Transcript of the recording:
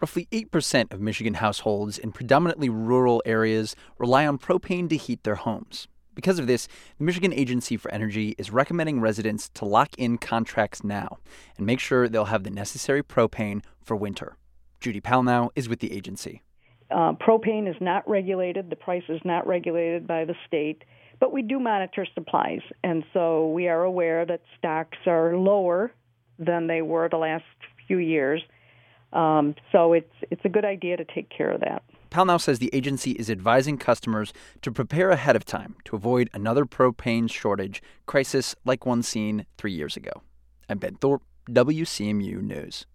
Roughly 8% of Michigan households in predominantly rural areas rely on propane to heat their homes. Because of this, the Michigan Agency for Energy is recommending residents to lock in contracts now and make sure they'll have the necessary propane for winter. Judy Palnow is with the agency. Propane is not regulated. The price is not regulated by the state, but we do monitor supplies. And so we are aware that stocks are lower than they were the last few years. So it's a good idea to take care of that. Palnow says the agency is advising customers to prepare ahead of time to avoid another propane shortage crisis like one seen 3 years ago. I'm Ben Thorpe, WCMU News.